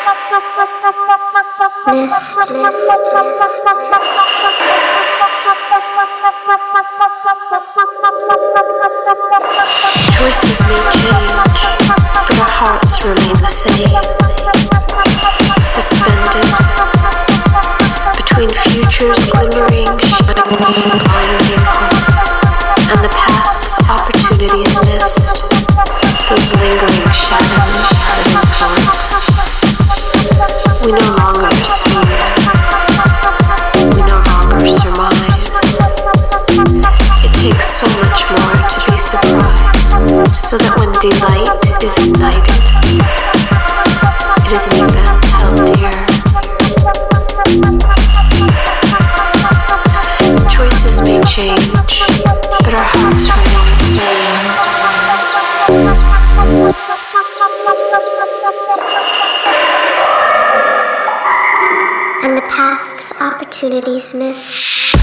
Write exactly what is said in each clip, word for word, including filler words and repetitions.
Mist, mist, choices may change, but our hearts remain the same. Suspended between futures glimmering, shining, blinding, and the past's opportunities missed, those lingering shadows that influence. We no longer assume, we no longer surmise. It takes so much more to be surprised, so that when delight is ignited, it is an event held dear. Choices may change, but our hearts remain the same. And the past's opportunities missed.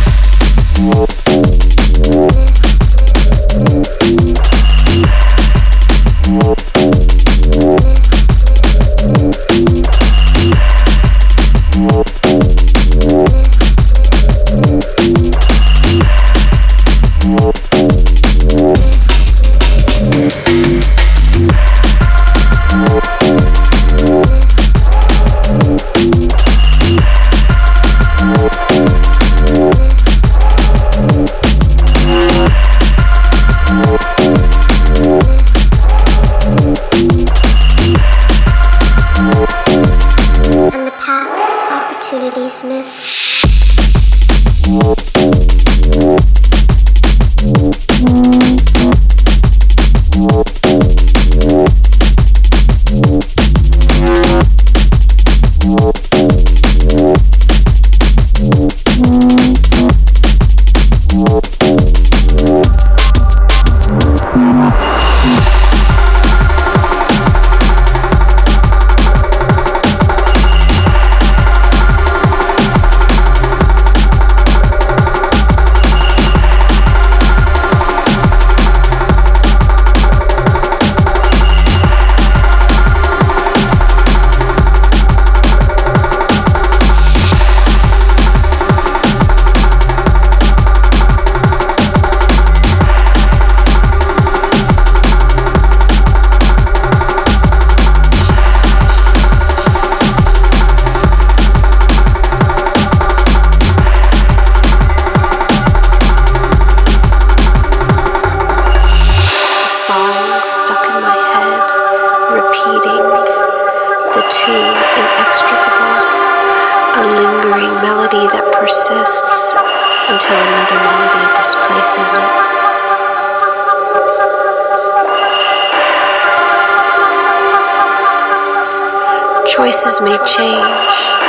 Choices may change,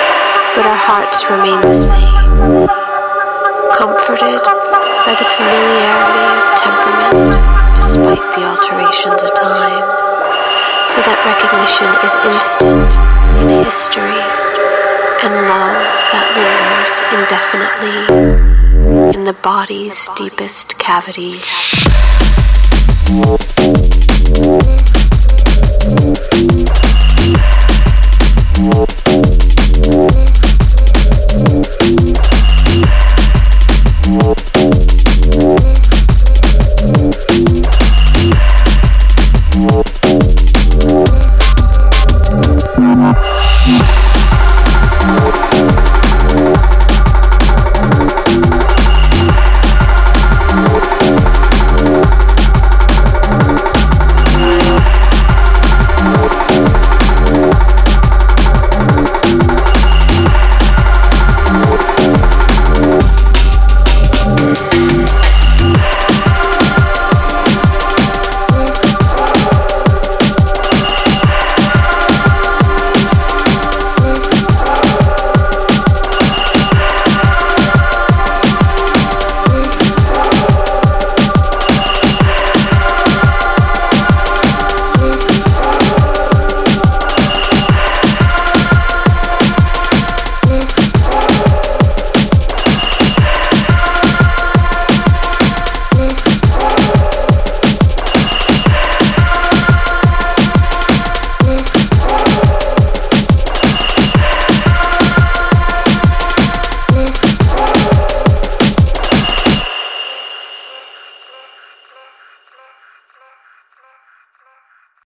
but our hearts remain the same. Comforted by the familiarity of temperament, despite the alterations of time, so that recognition is instant in history, and love that lingers indefinitely in the body's deepest cavities. Yeah.